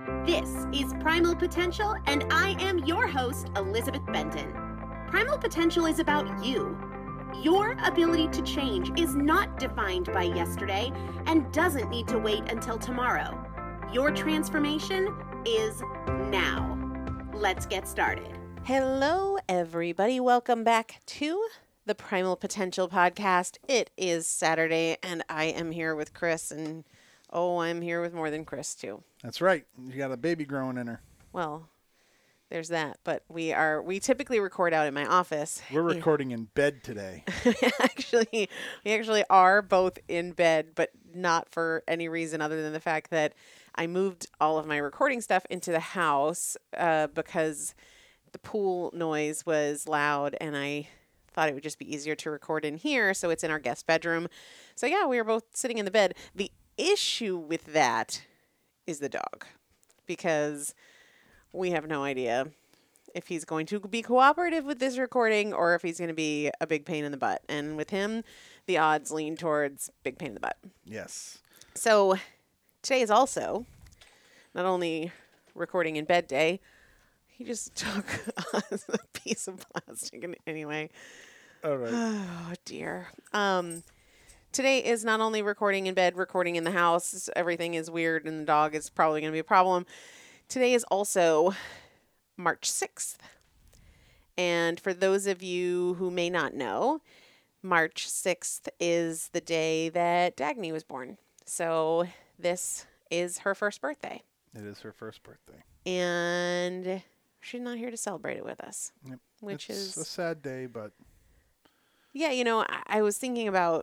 This is Primal Potential, and I am your host, Elizabeth Benton. Primal Potential is about you. Your ability to change is not defined by yesterday and doesn't need to wait until tomorrow. Your transformation is now. Let's get started. Hello, everybody. Welcome back to the Primal Potential podcast. It is Saturday, and I am here with Chris, and I'm here with more than Chris, too. That's right. You got a baby growing in her. Well, there's that, but we typically record out in my office. We're recording in bed today. we actually are both in bed, but not for any reason other than the fact that I moved all of my recording stuff into the house because the pool noise was loud, and I thought it would just be easier to record in here, so it's in our guest bedroom. So yeah, we were both sitting in the bed. The issue with that is the dog, because we have no idea if he's going to be cooperative with this recording or if he's going to be a big pain in the butt. And with him, the odds lean towards big pain in the butt. Yes. So today is also not only recording in bed day, he just took a piece of plastic anyway. All right. Oh, dear. Today is not only recording in bed, recording in the house. Everything is weird, and the dog is probably going to be a problem. Today is also March 6th. And for those of you who may not know, March 6th is the day that Dagny was born. So this is her first birthday. It is her first birthday. And she's not here to celebrate it with us. Yep. Which it's is a sad day, but yeah, I was thinking about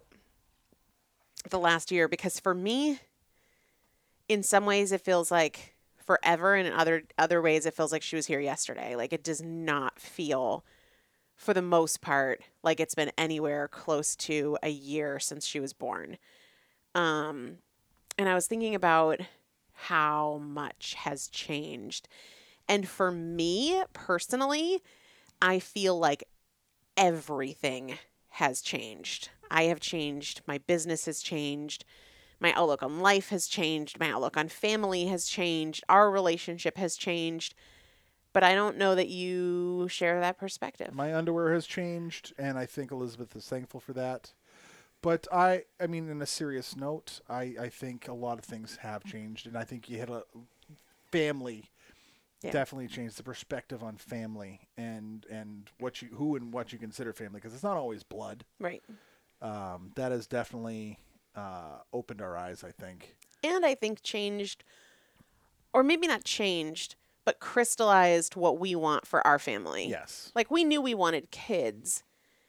the last year, because for me, in some ways it feels like forever, and in other ways it feels like she was here yesterday. Like, it does not feel, for the most part, like it's been anywhere close to a year since she was born. And I was thinking about how much has changed. And for me personally, I feel like everything has changed. I have changed. My business has changed. My outlook on life has changed. My outlook on family has changed. Our relationship has changed. But I don't know that you share that perspective. My underwear has changed, and I think Elizabeth is thankful for that. But I mean, in a serious note, I think a lot of things have changed, and I think you hit a family. Yeah. Definitely changed the perspective on family and what you consider family, because it's not always blood. Right. That has definitely opened our eyes, I think. And I think changed, or maybe not changed, but crystallized what we want for our family. Yes. Like, we knew we wanted kids,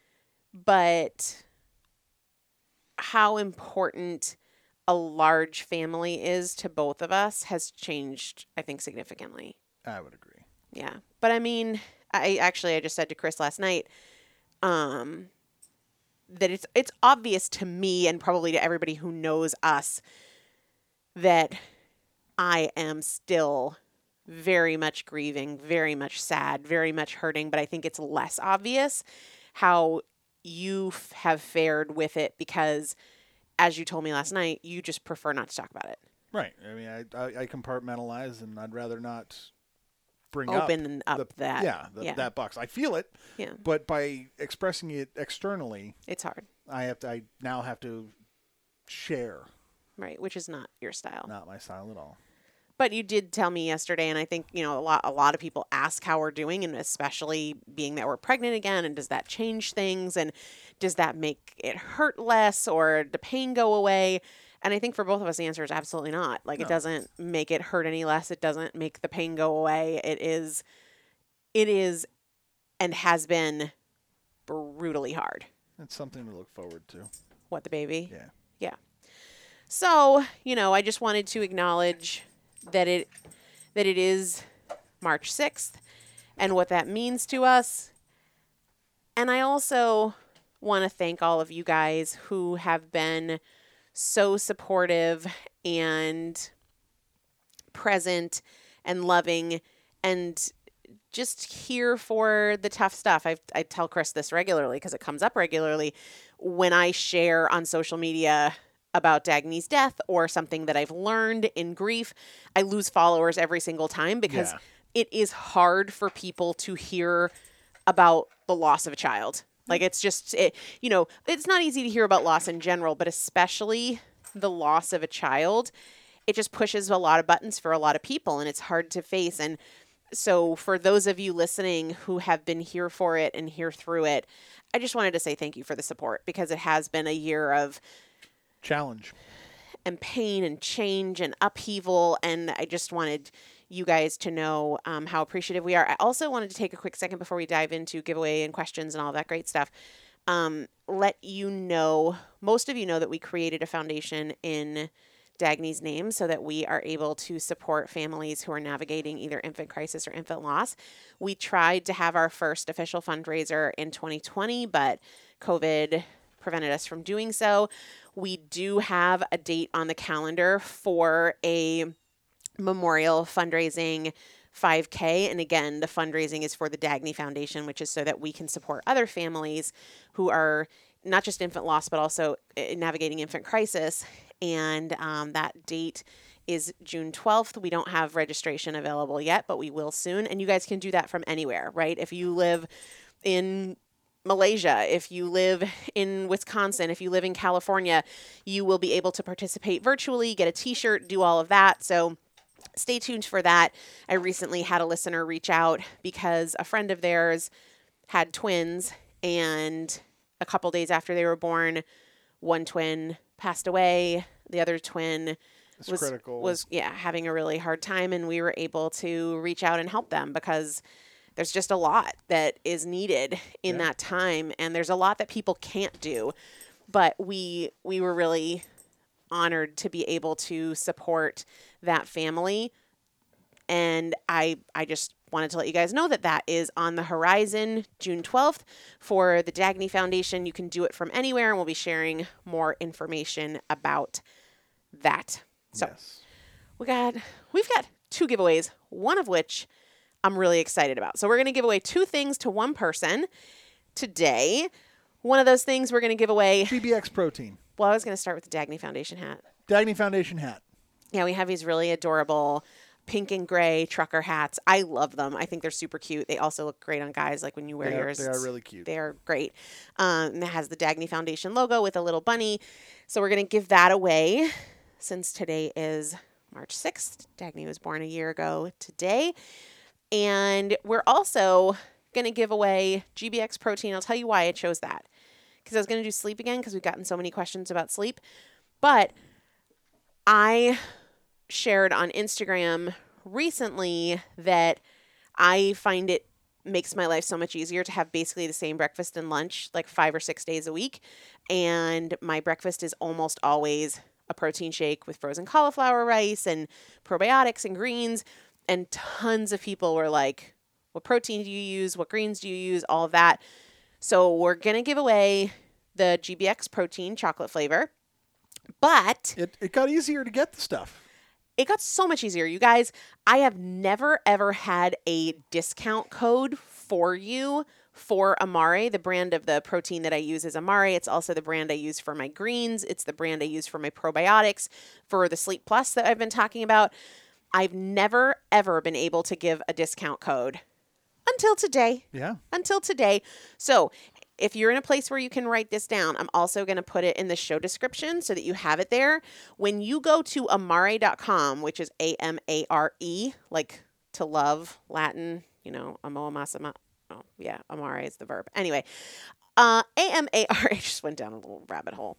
but how important a large family is to both of us has changed, I think, significantly. I would agree. Yeah. But I mean, I just said to Chris last night, that it's obvious to me, and probably to everybody who knows us, that I am still very much grieving, very much sad, very much hurting, but I think it's less obvious how you have fared with it, because, as you told me last night, you just prefer not to talk about it. Right. I mean, I compartmentalize, and I'd rather not open up that box. I feel it. Yeah. But by expressing it externally, it's hard. I now have to share. Right, which is not your style. Not my style at all. But you did tell me yesterday, and I think, a lot of people ask how we're doing, and especially being that we're pregnant again, and does that change things, and does that make it hurt less, or the pain go away? And I think for both of us, the answer is absolutely not. Like, no. It doesn't make it hurt any less. It doesn't make the pain go away. It is and has been brutally hard. It's something to look forward to. What, the baby? Yeah. Yeah. So, I just wanted to acknowledge that it is March 6th and what that means to us. And I also want to thank all of you guys who have been so supportive and present and loving and just here for the tough stuff. I tell Chris this regularly because it comes up regularly when I share on social media about Dagny's death or something that I've learned in grief, I lose followers every single time because Yeah. it is hard for people to hear about the loss of a child. Like it's just, it's not easy to hear about loss in general, but especially the loss of a child. It just pushes a lot of buttons for a lot of people and it's hard to face. And so for those of you listening who have been here for it and here through it, I just wanted to say thank you for the support because it has been a year of challenge and pain and change and upheaval. And I just wanted you guys to know how appreciative we are. I also wanted to take a quick second before we dive into giveaway and questions and all that great stuff. Let you know, most of you know that we created a foundation in Dagny's name so that we are able to support families who are navigating either infant crisis or infant loss. We tried to have our first official fundraiser in 2020, but COVID prevented us from doing so. We do have a date on the calendar for a memorial fundraising 5K. And again, the fundraising is for the Dagny Foundation, which is so that we can support other families who are not just infant loss, but also navigating infant crisis. And that date is June 12th. We don't have registration available yet, but we will soon. And you guys can do that from anywhere, right? If you live in Malaysia, if you live in Wisconsin, if you live in California, you will be able to participate virtually, get a t-shirt, do all of that. So stay tuned for that. I recently had a listener reach out because a friend of theirs had twins, and a couple days after they were born, one twin passed away. The other twin was having a really hard time, and we were able to reach out and help them because there's just a lot that is needed in that time, and there's a lot that people can't do. But we were really honored to be able to support that family. And I just wanted to let you guys know that that is on the horizon, June 12th, for the Dagny Foundation. You can do it from anywhere, and we'll be sharing more information about that. So we've got 2 giveaways, one of which I'm really excited about. So we're going to give away 2 things to one person today. One of those things we're going to give away GBX protein. Well, I was going to start with the Dagny Foundation hat. Dagny Foundation hat. Yeah, we have these really adorable pink and gray trucker hats. I love them. I think they're super cute. They also look great on guys, like when you wear yours. They are really cute. They are great. And it has the Dagny Foundation logo with a little bunny. So we're going to give that away since today is March 6th. Dagny was born a year ago today. And we're also going to give away GBX protein. I'll tell you why I chose that. Because I was going to do sleep again because we've gotten so many questions about sleep. But I shared on Instagram recently that I find it makes my life so much easier to have basically the same breakfast and lunch like 5 or 6 days a week. And my breakfast is almost always a protein shake with frozen cauliflower rice and probiotics and greens. And tons of people were like, what protein do you use? What greens do you use? All of that. So we're going to give away the GBX protein chocolate flavor. But it got easier to get the stuff. It got so much easier. You guys, I have never, ever had a discount code for you for Amare. The brand of the protein that I use is Amare. It's also the brand I use for my greens. It's the brand I use for my probiotics, for the Sleep Plus that I've been talking about. I've never, ever been able to give a discount code until today. Yeah. Until today. So if you're in a place where you can write this down, I'm also going to put it in the show description so that you have it there. When you go to amare.com, which is A-M-A-R-E, like to love, Latin, amo, amasama. Oh, yeah, amare is the verb. Anyway, A-M-A-R-E, just went down a little rabbit hole.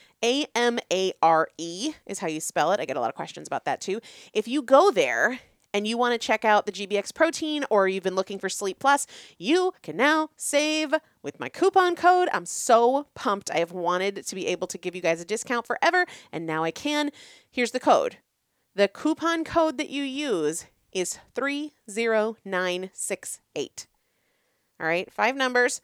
A-M-A-R-E is how you spell it. I get a lot of questions about that too. If you go there and you want to check out the GBX protein, or you've been looking for Sleep Plus, you can now save with my coupon code. I'm so pumped. I have wanted to be able to give you guys a discount forever, and now I can. Here's the code. The coupon code that you use is 30968. All right, 5 numbers,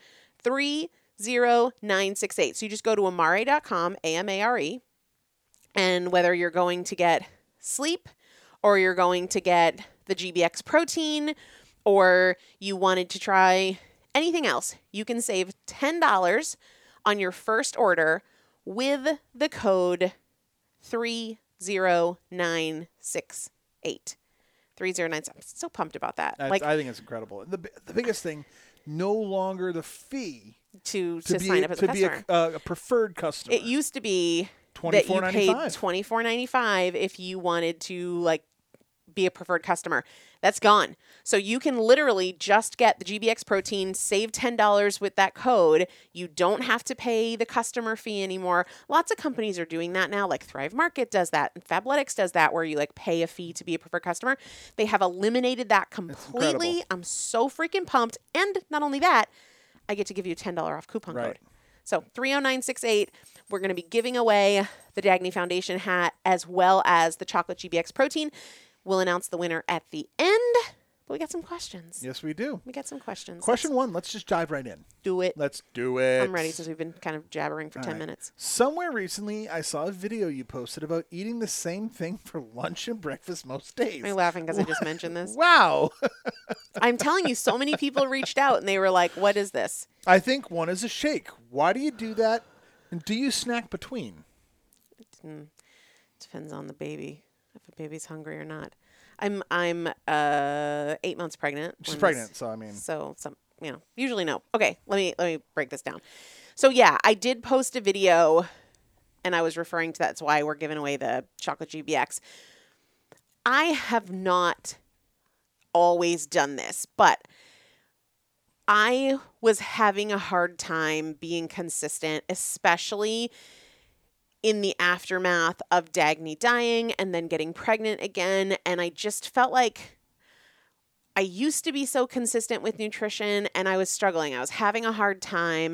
30968. So you just go to amare.com, A-M-A-R-E, and whether you're going to get sleep, or you're going to get the GBX protein, or you wanted to try anything else, you can save $10 on your first order with the code 30968. 3097. I'm so pumped about that. I think it's incredible. The biggest thing, no longer the fee to sign up as a customer. A preferred customer. It used to be that you paid $24.95 if you wanted to like be a preferred customer. That's gone. So you can literally just get the GBX protein, save $10 with that code. You don't have to pay the customer fee anymore. Lots of companies are doing that now, like Thrive Market does that, and Fabletics does that, where you like pay a fee to be a preferred customer. They have eliminated that completely. I'm so freaking pumped. And not only that, I get to give you a $10 off coupon code. So 30968, we're going to be giving away the Dagny Foundation hat as well as the chocolate GBX protein. We'll announce the winner at the end, but we got some questions. Yes, we do. We got some questions. Question 1, let's just dive right in. Do it. Let's do it. I'm ready since we've been kind of jabbering for 10 minutes. Somewhere recently, I saw a video you posted about eating the same thing for lunch and breakfast most days. Are you laughing because I just mentioned this? Wow. I'm telling you, so many people reached out and they were like, what is this? I think one is a shake. Why do you do that? And do you snack between? Depends on the baby, if a baby's hungry or not. I'm 8 months pregnant. She's pregnant, so I mean. So usually no. Okay, let me break this down. So yeah, I did post a video, and I was referring to that's why we're giving away the chocolate GBX. I have not always done this, but I was having a hard time being consistent, especially in the aftermath of Dagny dying and then getting pregnant again. And I just felt like I used to be so consistent with nutrition and I was struggling. I was having a hard time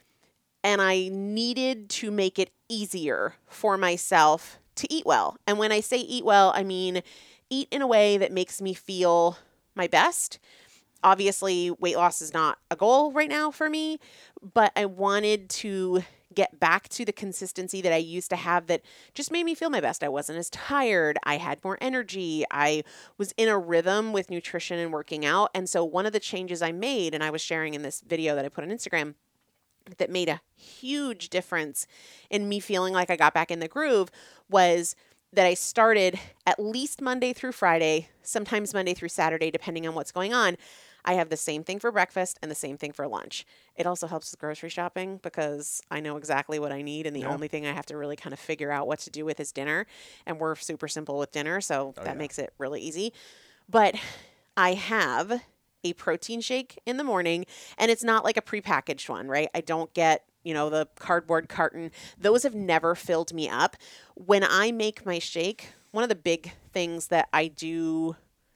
and I needed to make it easier for myself to eat well. And when I say eat well, I mean eat in a way that makes me feel my best. Obviously, weight loss is not a goal right now for me, but I wanted to get back to the consistency that I used to have that just made me feel my best. I wasn't as tired. I had more energy. I was in a rhythm with nutrition and working out. And so one of the changes I made, and I was sharing in this video that I put on Instagram, that made a huge difference in me feeling like I got back in the groove, was that I started at least Monday through Friday, sometimes Monday through Saturday, depending on what's going on. I have the same thing for breakfast and the same thing for lunch. It also helps with grocery shopping because I know exactly what I need. And the only thing I have to really kind of figure out what to do with is dinner. And we're super simple with dinner. So that makes it really easy. But I have a protein shake in the morning, and it's not like a prepackaged one, right? I don't get, the cardboard carton. Those have never filled me up. When I make my shake, one of the big things that I do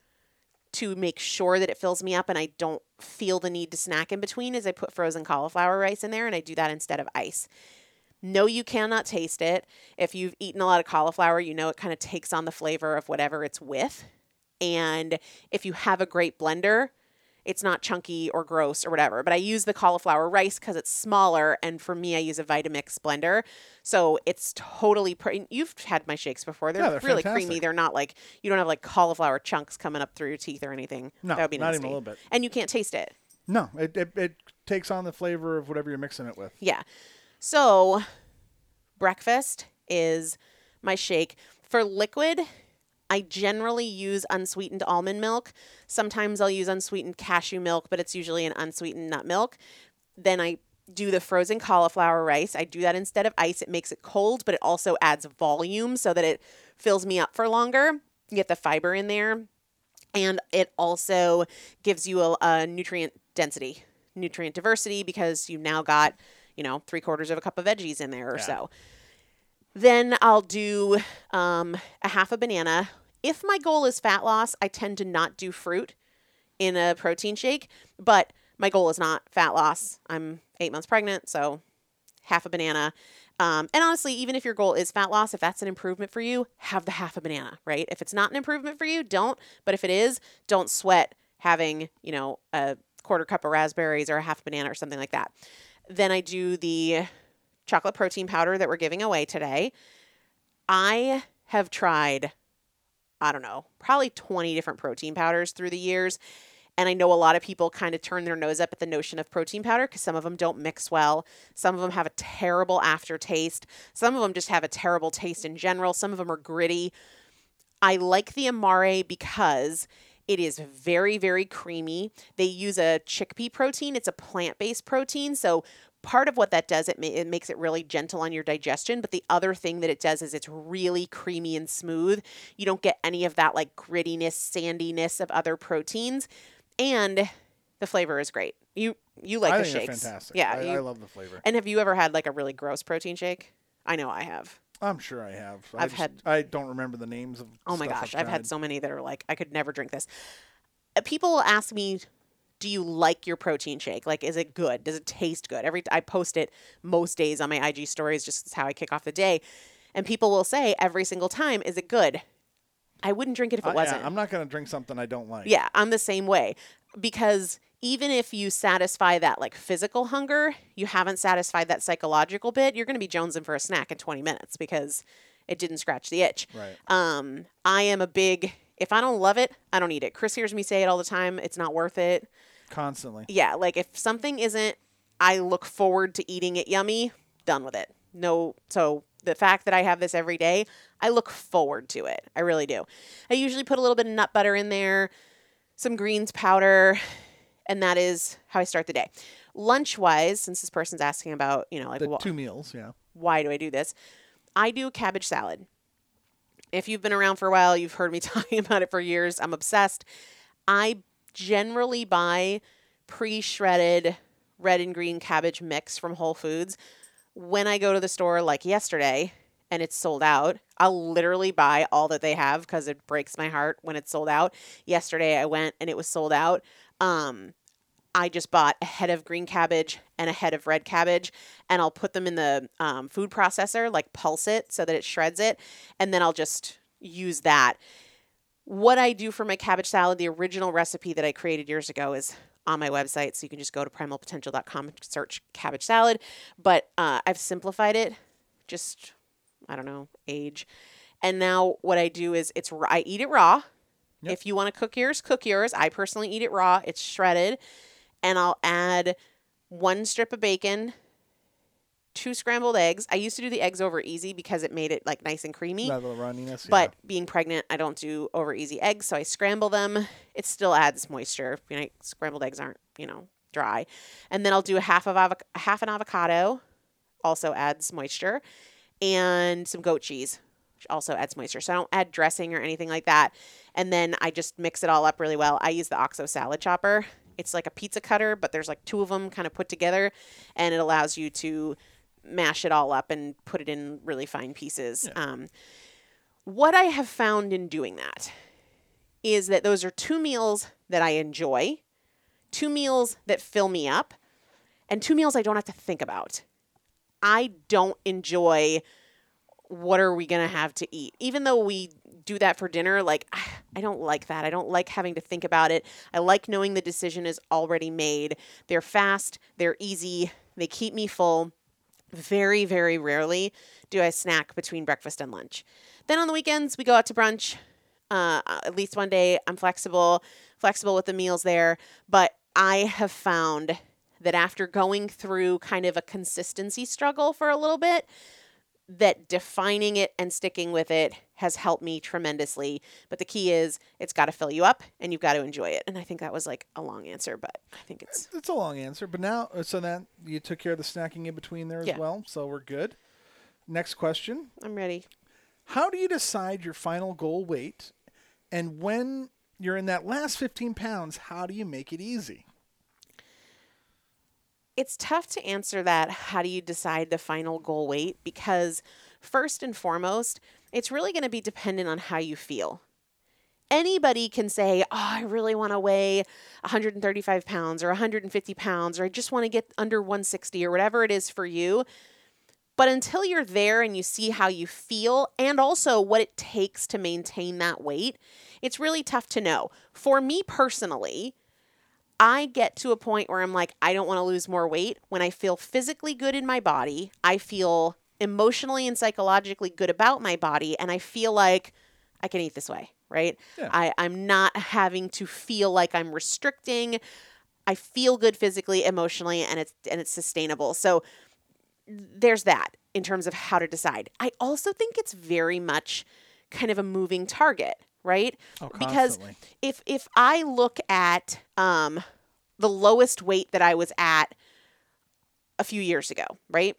to make sure that it fills me up and I don't feel the need to snack in between is I put frozen cauliflower rice in there, and I do that instead of ice. No, you cannot taste it. If you've eaten a lot of cauliflower, it kind of takes on the flavor of whatever it's with. And if you have a great blender, it's not chunky or gross or whatever. But I use the cauliflower rice because it's smaller. And for me, I use a Vitamix blender. So it's totally, you've had my shakes before. They're really fantastic. Creamy. They're not like, you don't have like cauliflower chunks coming up through your teeth or anything. No, that would be not nasty. even a little bit. And you can't taste it. No, it takes on the flavor of whatever you're mixing it with. Yeah. So breakfast is my shake. For liquid, I generally use unsweetened almond milk. Sometimes I'll use unsweetened cashew milk, but it's usually an unsweetened nut milk. Then I do the frozen cauliflower rice. I do that instead of ice. It makes it cold, but it also adds volume so that it fills me up for longer. You get the fiber in there. And it also gives you a nutrient density, nutrient diversity, because you've now got, 3/4 of a cup of veggies in there or so. Then I'll do a half a banana. If my goal is fat loss, I tend to not do fruit in a protein shake, but my goal is not fat loss. I'm 8 months pregnant, so half a banana. And honestly, even if your goal is fat loss, if that's an improvement for you, have the half a banana, right? If it's not an improvement for you, don't. But if it is, don't sweat having, a 1/4 cup of raspberries or a half banana or something like that. Then I do the chocolate protein powder that we're giving away today. I have tried, probably 20 different protein powders through the years. And I know a lot of people kind of turn their nose up at the notion of protein powder because some of them don't mix well. Some of them have a terrible aftertaste. Some of them just have a terrible taste in general. Some of them are gritty. I like the Amare because it is very, very creamy. They use a chickpea protein. It's a plant-based protein. So part of what that does, it makes it really gentle on your digestion. But the other thing that it does is it's really creamy and smooth. You don't get any of that like grittiness, sandiness of other proteins. And the flavor is great. You like the shakes. Fantastic. Yeah. I love the flavor. And have you ever had like a really gross protein shake? I know I have. I'm sure I have. I don't remember the names of. Oh my gosh, I've had so many that are like, I could never drink this. People will ask me, do you like your protein shake? Like, is it good? Does it taste good? I post it most days on my IG stories, just how I kick off the day. And people will say every single time, is it good? I wouldn't drink it if it wasn't. Yeah, I'm not going to drink something I don't like. Yeah, I'm the same way. Because even if you satisfy that like physical hunger, you haven't satisfied that psychological bit, you're going to be jonesing for a snack in 20 minutes because it didn't scratch the itch. Right. I am a big, if I don't love it, I don't eat it. Chris hears me say it all the time. It's not worth it. Constantly. Yeah. Like if something isn't, I look forward to eating it yummy, done with it. No. So the fact that I have this every day, I look forward to it. I really do. I usually put a little bit of nut butter in there, some greens powder, and that is how I start the day. Lunch-wise, since this person's asking about, like the 2 meals, yeah. Why do I do this? I do cabbage salad. If you've been around for a while, you've heard me talking about it for years. I'm obsessed. I generally buy pre-shredded red and green cabbage mix from Whole Foods. When I go to the store like yesterday and it's sold out, I'll literally buy all that they have because it breaks my heart when it's sold out. Yesterday I went and it was sold out. I just bought a head of green cabbage and a head of red cabbage, and I'll put them in the food processor, like pulse it so that it shreds it, and then I'll just use that. What I do for my cabbage salad, the original recipe that I created years ago is on my website, so you can just go to primalpotential.com and search cabbage salad, but I've simplified it, just, I don't know, age. And now what I do is I eat it raw. Yep. If you want to cook yours, cook yours. I personally eat it raw. It's shredded. And I'll add 1 strip of bacon, 2 scrambled eggs. I used to do the eggs over easy because it made it like nice and creamy. That little runniness, but being pregnant, I don't do over easy eggs, so I scramble them. It still adds moisture. Scrambled eggs aren't, dry. And then I'll do half an avocado, also adds moisture, and some goat cheese, which also adds moisture. So I don't add dressing or anything like that. And then I just mix it all up really well. I use the OXO salad chopper. It's like a pizza cutter, but there's like 2 of them kind of put together, and it allows you to mash it all up and put it in really fine pieces. Yeah. What I have found in doing that is that those are 2 meals that I enjoy, 2 meals that fill me up, and 2 meals I don't have to think about. I don't enjoy what are we going to have to eat. Even though we do that for dinner, like, I don't like that. I don't like having to think about it. I like knowing the decision is already made. They're fast. They're easy. They keep me full. Very, very rarely do I snack between breakfast and lunch. Then on the weekends, we go out to brunch. At least one day, I'm flexible with the meals there. But I have found that after going through kind of a consistency struggle for a little bit, that defining it and sticking with it has helped me tremendously. But the key is it's got to fill you up and you've got to enjoy it. And I think that was like a long answer, but I think it's a long answer. But now, so that you took care of the snacking in between there as well. So we're good. Next question. I'm ready. How do you decide your final goal weight? And when you're in that last 15 pounds, how do you make it easy? It's tough to answer that. How do you decide the final goal weight? Because first and foremost, it's really going to be dependent on how you feel. Anybody can say, oh, I really want to weigh 135 pounds or 150 pounds, or I just want to get under 160 or whatever it is for you. But until you're there and you see how you feel and also what it takes to maintain that weight, it's really tough to know. For me personally, I get to a point where I'm like, I don't want to lose more weight. When I feel physically good in my body, I feel emotionally and psychologically good about my body, and I feel like I can eat this way, right? Yeah. I'm not having to feel like I'm restricting. I feel good physically, emotionally, and it's sustainable. So there's that in terms of how to decide. I also think it's very much kind of a moving target, right? Oh, Because constantly. if I look at the lowest weight that I was at a few years ago, right?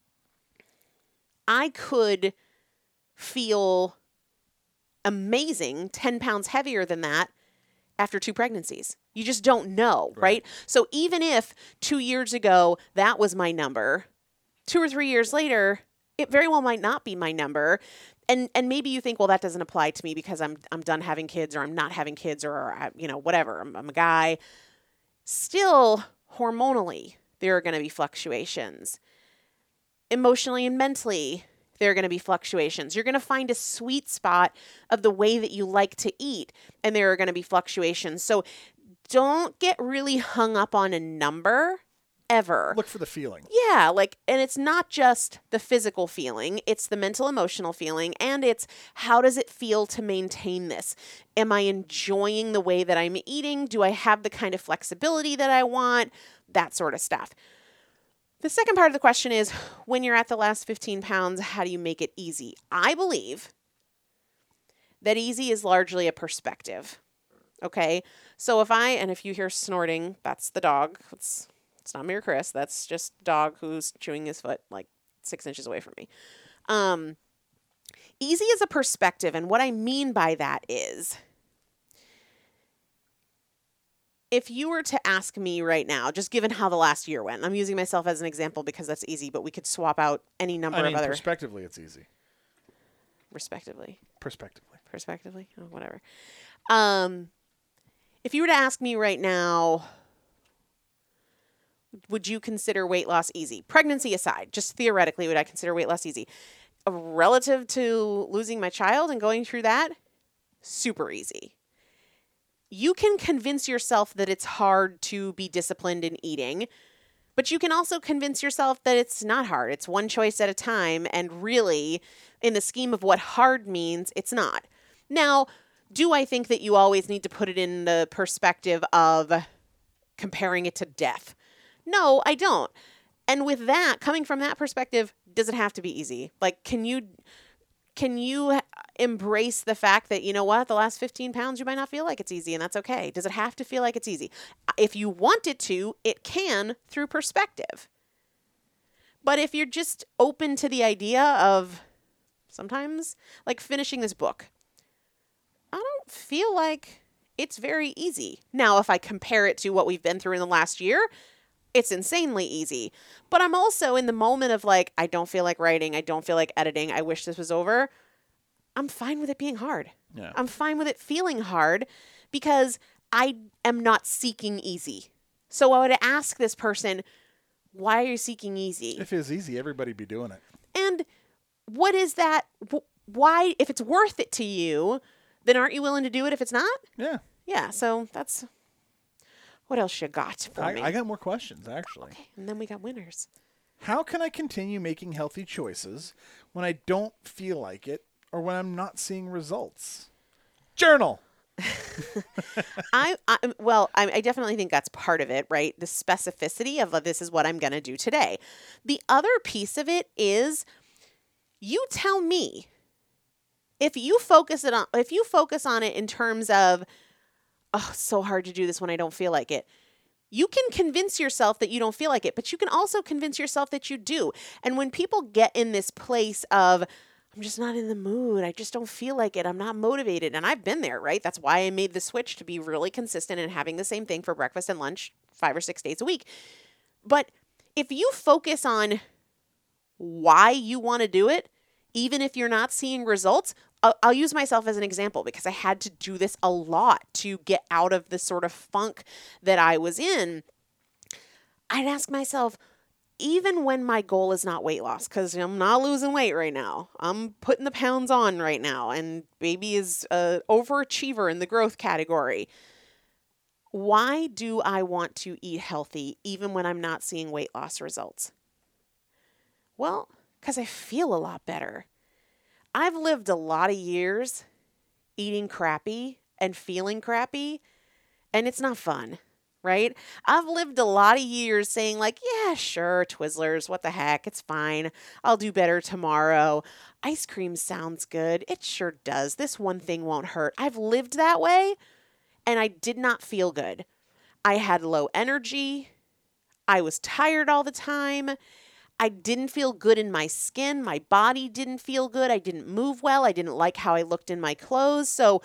I could feel amazing 10 pounds heavier than that after 2 pregnancies. You just don't know, right? So even if 2 years ago that was my number, 2 or 3 years later, it very well might not be my number. And maybe you think, well, that doesn't apply to me because I'm done having kids, or I'm not having kids, or whatever. I'm a guy. Still, hormonally, there are going to be fluctuations. Emotionally and mentally, there are going to be fluctuations. You're going to find a sweet spot of the way that you like to eat, and there are going to be fluctuations. So don't get really hung up on a number ever. Look for the feeling. Yeah, and it's not just the physical feeling, it's the mental, emotional feeling, and it's how does it feel to maintain this? Am I enjoying the way that I'm eating? Do I have the kind of flexibility that I want? That sort of stuff. The second part of the question is, when you're at the last 15 pounds, how do you make it easy? I believe that easy is largely a perspective. Okay? So if you hear snorting, that's the dog. It's not me or Chris. That's just dog who's chewing his foot like 6 inches away from me. Easy is a perspective. And what I mean by that is, if you were to ask me right now, just given how the last year went, I'm using myself as an example because that's easy, but we could swap out any number of other. Prospectively, it's easy. Respectively. Prospectively. Oh, whatever. If you were to ask me right now, would you consider weight loss easy? Pregnancy aside, just theoretically, would I consider weight loss easy? Relative to losing my child and going through that, super easy. You can convince yourself that it's hard to be disciplined in eating, but you can also convince yourself that it's not hard. It's one choice at a time, and really, in the scheme of what hard means, it's not. Now, do I think that you always need to put it in the perspective of comparing it to death? No, I don't. And with that, coming from that perspective, does it have to be easy? Like, can you embrace the fact that, you know what, the last 15 pounds, you might not feel like it's easy, and that's okay. Does it have to feel like it's easy? If you want it to, it can through perspective. But if you're just open to the idea of sometimes, like finishing this book, I don't feel like it's very easy. Now, if I compare it to what we've been through in the last year, it's insanely easy. But I'm also in the moment of like, I don't feel like writing. I don't feel like editing. I wish this was over. I'm fine with it being hard. Yeah. I'm fine with it feeling hard because I am not seeking easy. So I would ask this person, why are you seeking easy? If it was easy, everybody'd be doing it. And what is that? Why, if it's worth it to you, then aren't you willing to do it if it's not? Yeah. Yeah, so that's... What else you got for me? I got more questions, actually. Okay, and then we got winners. How can I continue making healthy choices when I don't feel like it or when I'm not seeing results? Journal. I definitely think that's part of it, right? The specificity of this is what I'm going to do today. The other piece of it is you tell me if you focus on it in terms of, oh, it's so hard to do this when I don't feel like it. You can convince yourself that you don't feel like it, but you can also convince yourself that you do. And when people get in this place of, I'm just not in the mood, I just don't feel like it, I'm not motivated, and I've been there, right? That's why I made the switch to be really consistent and having the same thing for breakfast and lunch 5 or 6 days a week. But if you focus on why you want to do it, even if you're not seeing results, I'll use myself as an example because I had to do this a lot to get out of the sort of funk that I was in. I'd ask myself, even when my goal is not weight loss, because I'm not losing weight right now, I'm putting the pounds on right now, and baby is an overachiever in the growth category. Why do I want to eat healthy even when I'm not seeing weight loss results? Well, because I feel a lot better. I've lived a lot of years eating crappy and feeling crappy, and it's not fun, right? I've lived a lot of years saying like, yeah, sure, Twizzlers, what the heck, it's fine. I'll do better tomorrow. Ice cream sounds good. It sure does. This one thing won't hurt. I've lived that way, and I did not feel good. I had low energy. I was tired all the time. I didn't feel good in my skin. My body didn't feel good. I didn't move well. I didn't like how I looked in my clothes. So,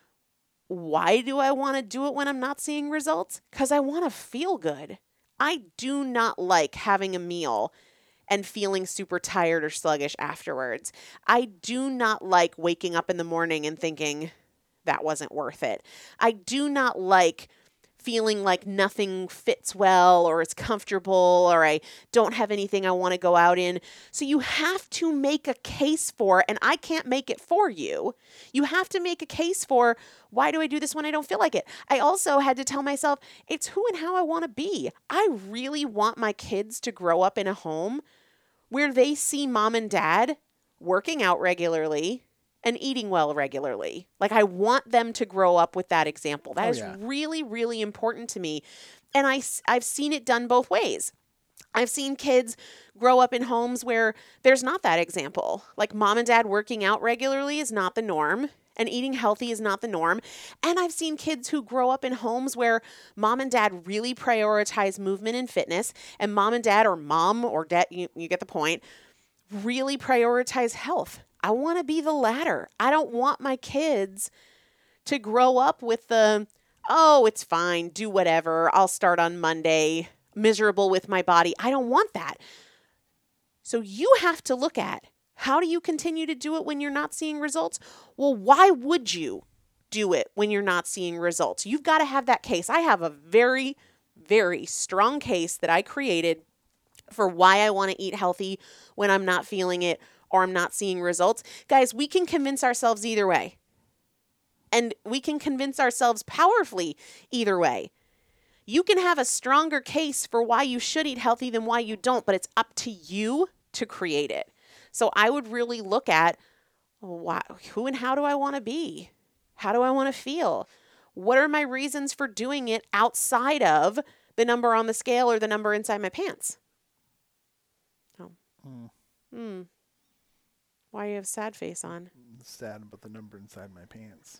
why do I want to do it when I'm not seeing results? Because I want to feel good. I do not like having a meal and feeling super tired or sluggish afterwards. I do not like waking up in the morning and thinking that wasn't worth it. I do not like feeling like nothing fits well or is comfortable or I don't have anything I want to go out in. So you have to make a case for, and I can't make it for you. You have to make a case for, why do I do this when I don't feel like it? I also had to tell myself, it's who and how I want to be. I really want my kids to grow up in a home where they see mom and dad working out regularly and eating well regularly. Like, I want them to grow up with that example. That is really, really important to me. And I've seen it done both ways. I've seen kids grow up in homes where there's not that example. Like, mom and dad working out regularly is not the norm, and eating healthy is not the norm. And I've seen kids who grow up in homes where mom and dad really prioritize movement and fitness, and mom and dad, or mom or dad, you get the point, really prioritize health. I want to be the latter. I don't want my kids to grow up with the, oh, it's fine, do whatever, I'll start on Monday, miserable with my body. I don't want that. So you have to look at, how do you continue to do it when you're not seeing results? Well, why would you do it when you're not seeing results? You've got to have that case. I have a very, very strong case that I created for why I want to eat healthy when I'm not feeling it or I'm not seeing results. Guys, we can convince ourselves either way. And we can convince ourselves powerfully either way. You can have a stronger case for why you should eat healthy than why you don't, but it's up to you to create it. So I would really look at, who and how do I want to be? How do I want to feel? What are my reasons for doing it outside of the number on the scale or the number inside my pants? Why do you have a sad face on? I'm sad about the number inside my pants.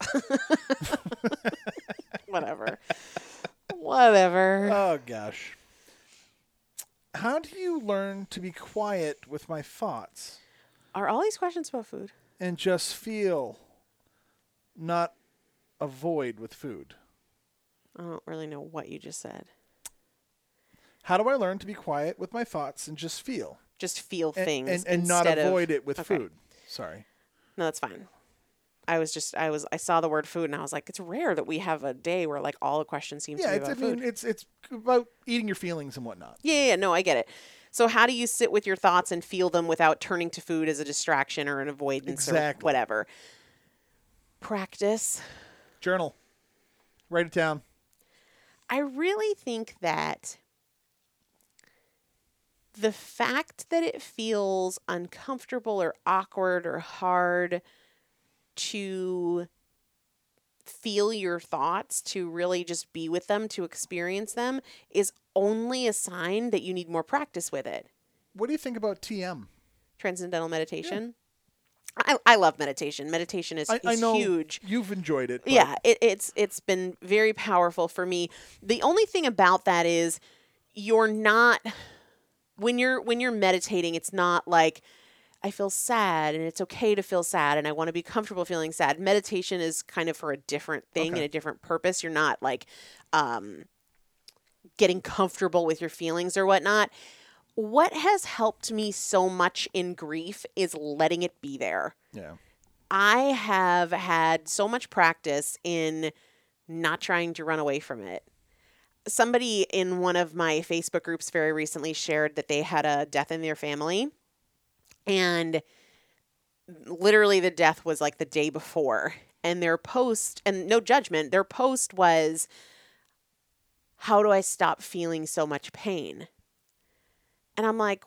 Whatever. Whatever. Oh, gosh. How do you learn to be quiet with my thoughts Are all these questions about food? and just feel, not avoid with food? I don't really know what you just said. How do I learn to be quiet with my thoughts and just feel? Just feel things and not avoid it with food. Sorry. No, that's fine. I saw the word food and I was like, it's rare that we have a day where like all the questions seem to be about food. It's about eating your feelings and whatnot. Yeah, no, I get it. So how do you sit with your thoughts and feel them without turning to food as a distraction or an avoidance or whatever? Practice. Journal. Write it down. I really think that the fact that it feels uncomfortable or awkward or hard to feel your thoughts, to really just be with them, to experience them, is only a sign that you need more practice with it. What do you think about TM? Transcendental meditation? Yeah. I love meditation. Meditation is I know huge. You've enjoyed it. Yeah, it's been very powerful for me. The only thing about that is you're not, when you're meditating, it's not like, I feel sad and it's okay to feel sad and I want to be comfortable feeling sad. Meditation is kind of for a different thing and a different purpose. You're not like getting comfortable with your feelings or whatnot. What has helped me so much in grief is letting it be there. Yeah. I have had so much practice in not trying to run away from it. Somebody in one of my Facebook groups very recently shared that they had a death in their family. And literally the death was like the day before. And their post, and no judgment, their post was, how do I stop feeling so much pain? And I'm like,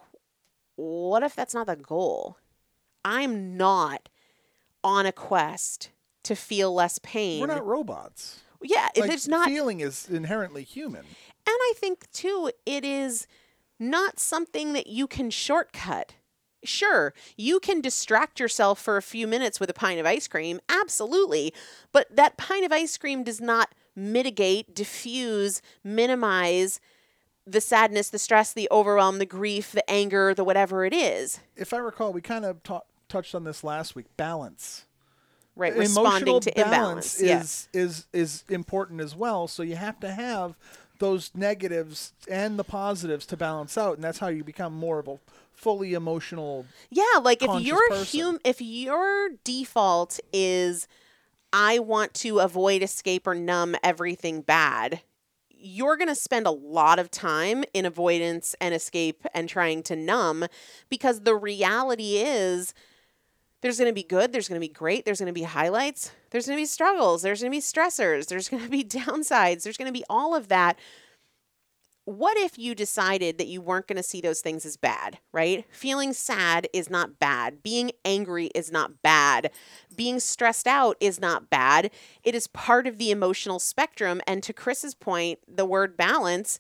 what if that's not the goal? I'm not on a quest to feel less We're pain. not robots. Yeah, Like, there's not. feeling is inherently human. And I think, too, it is not something that you can shortcut. Sure, you can distract yourself for a few minutes with a pint of ice cream. Absolutely. But that pint of ice cream does not mitigate, diffuse, minimize the sadness, the stress, the overwhelm, the grief, the anger, the whatever it is. If I recall, we kind of touched on this last week. Balance. Right, Emotional responding to balance imbalance. is important as well. So you have to have those negatives and the positives to balance out, and that's how you become more of a fully emotional. Yeah, like if conscious your person. if your default is I want to avoid, escape, or numb everything bad, you're going to spend a lot of time in avoidance and escape and trying to numb, because the reality is there's going to be good, there's going to be great, there's going to be highlights, there's going to be struggles, there's going to be stressors, there's going to be downsides, there's going to be all of that. What if you decided that you weren't going to see those things as bad, right? Feeling sad is not bad. Being angry is not bad. Being stressed out is not bad. It is part of the emotional spectrum. And to Chris's point, the word balance,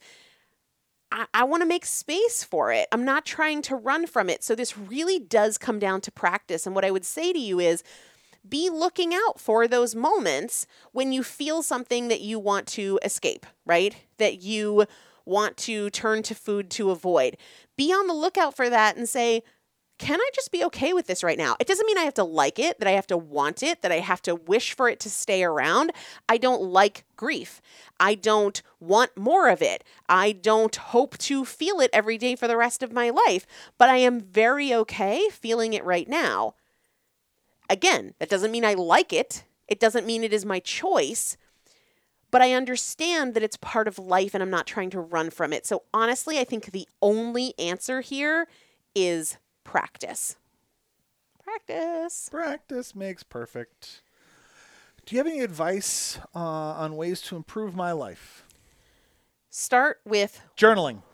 I want to make space for it. I'm not trying to run from it. So this really does come down to practice. And what I would say to you is, be looking out for those moments when you feel something that you want to escape, right? That you want to turn to food to avoid. Be on the lookout for that and say, can I just be okay with this right now? It doesn't mean I have to like it, that I have to want it, that I have to wish for it to stay around. I don't like grief. I don't want more of it. I don't hope to feel it every day for the rest of my life, but I am very okay feeling it right now. Again, that doesn't mean I like it. It doesn't mean it is my choice. But I understand that it's part of life and I'm not trying to run from it. So honestly, I think the only answer here is practice. Practice. Practice makes perfect. Do you have any advice on ways to improve my life? Start with journaling.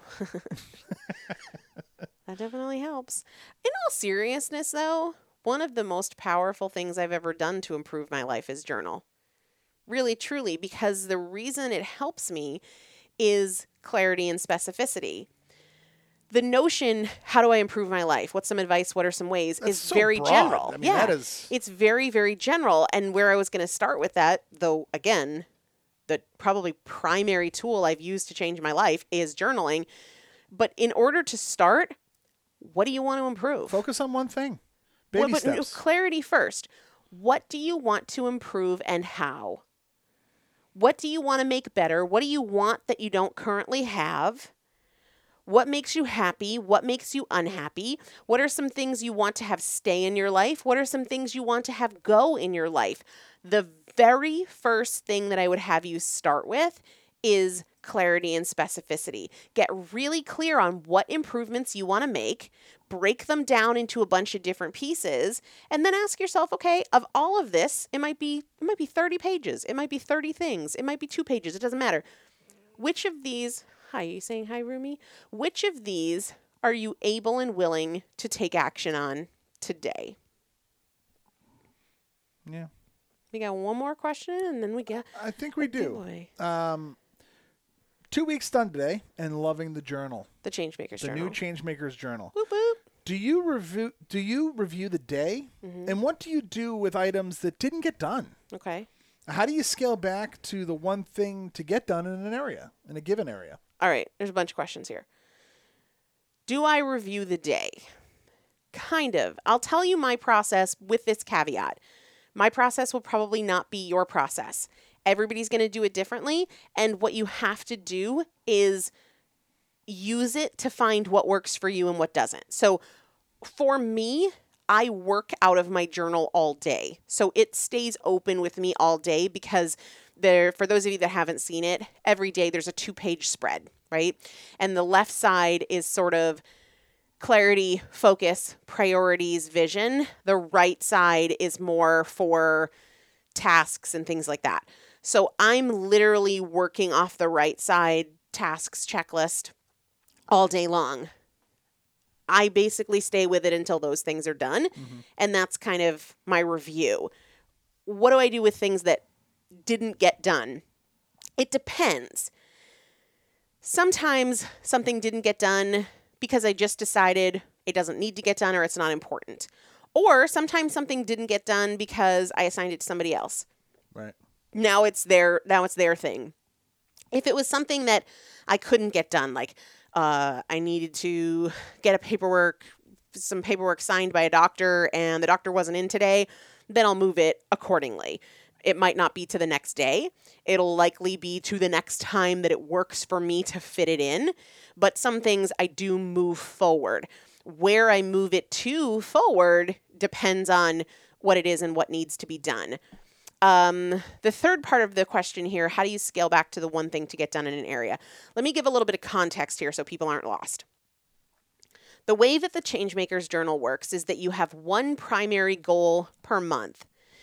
That definitely helps. In all seriousness, though, one of the most powerful things I've ever done to improve my life is journal. Really, truly, because the reason it helps me is clarity and specificity. The notion, how do I improve my life? What's some advice? What are some ways? That's is so very broad. general. I mean, that is... It's very, very general. And where I was going to start with that, though, again, the probably primary tool I've used to change my life is journaling. But in order to start, what do you want to improve? Focus on one thing. Baby steps. Clarity first. What do you want to improve and how? What do you want to make better? What do you want that you don't currently have? What makes you happy? What makes you unhappy? What are some things you want to have stay in your life? What are some things you want to have go in your life? The very first thing that I would have you start with is clarity and specificity. Get really clear on what improvements you want to make, break them down into a bunch of different pieces, and then ask yourself, okay, of all of this, it might be 30 pages, it might be 30 things, it might be 2 pages, it doesn't matter. Which of these, hi, are you saying hi, Rumi? Which of these are you able and willing to take action on today? Yeah. We got one more question, and then we got... I think we do. 2 weeks done today, and loving the journal. The Changemakers Journal. The new Changemakers Journal. Boop, boop. Do you review the day? Mm-hmm. And what do you do with items that didn't get done? Okay. How do you scale back to the one thing to get done in a given area? All right. There's a bunch of questions here. Do I review the day? Kind of. I'll tell you my process with this caveat. My process will probably not be your process. Everybody's going to do it differently. And what you have to do is use it to find what works for you and what doesn't. So for me, I work out of my journal all day. So it stays open with me all day because for those of you that haven't seen it, every day there's a 2-page spread, right? And the left side is sort of clarity, focus, priorities, vision. The right side is more for tasks and things like that. So I'm literally working off the right side, tasks, checklist, all day long. I basically stay with it until those things are done. Mm-hmm. And that's kind of my review. what do I do with things that didn't get done? It depends. Sometimes something didn't get done because I just decided it doesn't need to get done or it's not important. Or sometimes something didn't get done because I assigned it to somebody else. Right. Now it's their thing. If it was something that I couldn't get done, like I needed to get some paperwork signed by a doctor and the doctor wasn't in today, then I'll move it accordingly. It might not be to the next day. It'll likely be to the next time that it works for me to fit it in. But some things I do move forward. Where I move it to forward depends on what it is and what needs to be done. The third part of the question here, how do you scale back to the one thing to get done in an area? Let me give a little bit of context here so people aren't lost. The way that the Changemakers Journal works is that you have one primary goal per month.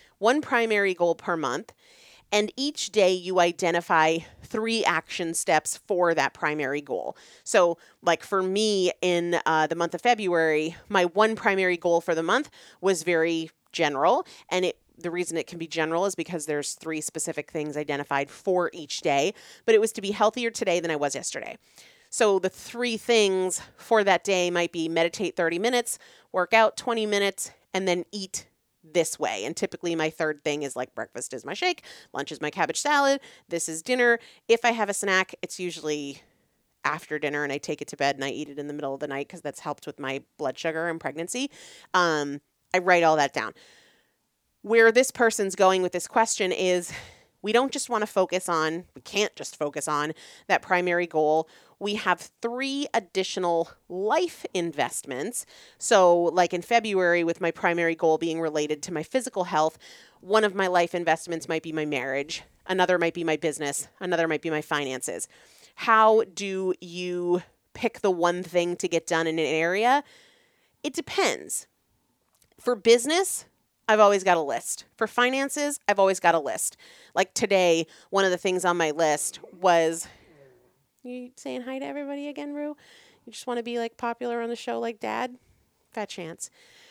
And each day you identify 3 action steps for that primary goal. So like for me in the month of February, my one primary goal for the month was very general. And the reason it can be general is because there's 3 specific things identified for each day. But it was to be healthier today than I was yesterday. So the 3 things for that day might be meditate 30 minutes, work out 20 minutes, and then eat this way. And typically my third thing is like breakfast is my shake, lunch is my cabbage salad, this is dinner. If I have a snack, it's usually after dinner and I take it to bed and I eat it in the middle of the night because that's helped with my blood sugar and pregnancy. I write all that down. Where this person's going with this question is we can't just focus on that primary goal. We have 3 additional life investments. So like in February with my primary goal being related to my physical health, one of my life investments might be my marriage. Another might be my business. Another might be my finances. How do you pick the one thing to get done in an area? It depends. For business, I've always got a list. For finances, I've always got a list. Like today, one of the things on my list was, you saying hi to everybody again, Rue? You just want to be like popular on the show like Dad? Fat chance.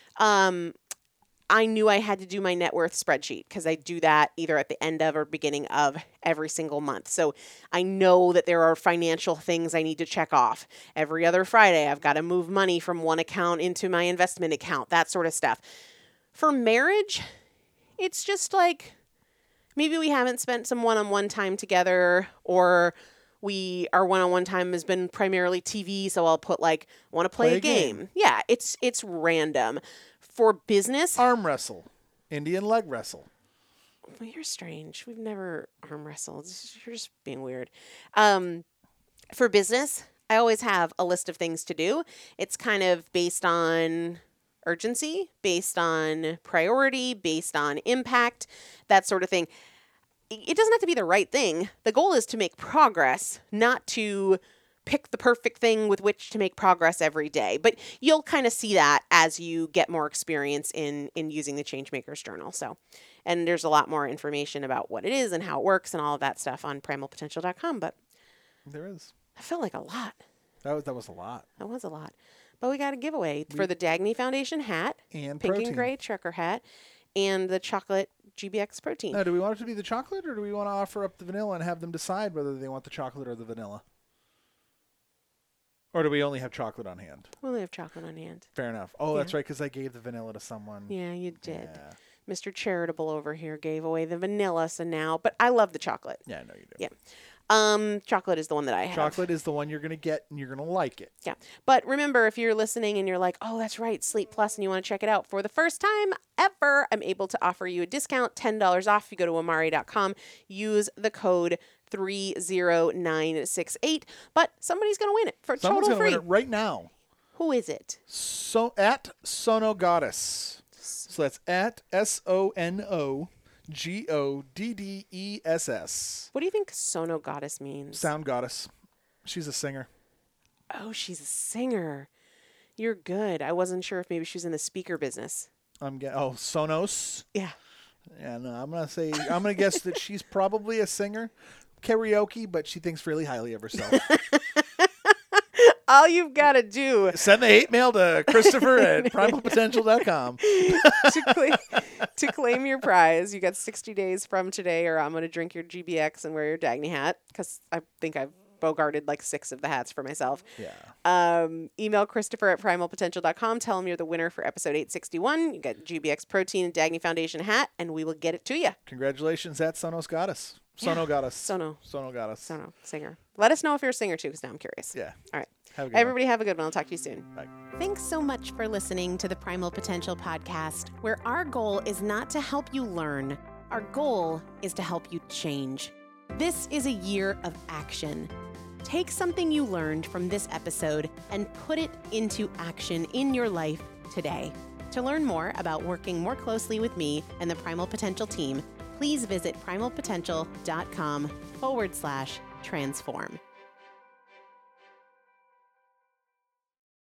I knew I had to do my net worth spreadsheet because I do that either at the end of or beginning of every single month. So I know that there are financial things I need to check off. Every other Friday, I've got to move money from one account into my investment account, that sort of stuff. For marriage, it's just like maybe we haven't spent some one-on-one time together, or our one-on-one time has been primarily TV, so I'll put like, want to play a game. Yeah, it's random. For business, arm wrestle, Indian leg wrestle. Well, you're strange. We've never arm wrestled. You're just being weird. For business, I always have a list of things to do. It's kind of based on urgency, based on priority, based on impact, that sort of thing. It doesn't have to be the right thing. The goal is to make progress, not to pick the perfect thing with which to make progress every day. But you'll kind of see that as you get more experience in using the Changemakers Journal. So, and there's a lot more information about what it is and how it works and all of that stuff on primalpotential.com. But there is. I felt like a lot. That was a lot. That was a lot. But we got a giveaway for the Dagny Foundation hat, and pink protein. and gray trucker hat, and the chocolate GBX protein. Now, do we want it to be the chocolate, or do we want to offer up the vanilla and have them decide whether they want the chocolate or the vanilla? Or do we only have chocolate on hand? We only have chocolate on hand. Fair enough. Oh, that's right, because I gave the vanilla to someone. Yeah, you did. Yeah. Mr. Charitable over here gave away the vanilla, so now, but I love the chocolate. Yeah, I know you do. Yeah. Chocolate is the one that I have. Chocolate is the one you're going to get, and you're going to like it. Yeah. But remember, if you're listening and you're like, oh, that's right, Sleep Plus, and you want to check it out, for the first time ever, I'm able to offer you a discount, $10 off. If you go to amari.com, use the code 30968. But somebody's going to win it for Someone's total free. Win it right now. Who is it? So at Sonogoddess. So that's at SONOGODDESS. What do you think Sono Goddess means? Sound goddess. She's a singer. Oh, she's a singer. You're good. I wasn't sure if maybe she was in the speaker business. Sonos. Yeah. Yeah, no, I'm gonna guess that she's probably a singer, karaoke, but she thinks really highly of herself. All you've got to do Send the hate mail to Christopher at primalpotential.com. to claim your prize. You got 60 days from today, or I'm going to drink your GBX and wear your Dagny hat, because I think I've bogarted like 6 of the hats for myself. Yeah. Email Christopher at primalpotential.com. Tell him you're the winner for episode 861. You get GBX Protein and Dagny Foundation hat, and we will get it to you. Congratulations at Sonos Goddess. Sono Goddess. Sono Goddess. Sono, singer. Let us know if you're a singer too, because now I'm curious. Yeah. All right. Have a good Everybody have a good one. I'll talk to you soon. Bye. Thanks so much for listening to the Primal Potential podcast, where our goal is not to help you learn. Our goal is to help you change. This is a year of action. Take something you learned from this episode and put it into action in your life today. To learn more about working more closely with me and the Primal Potential team, please visit primalpotential.com/transform.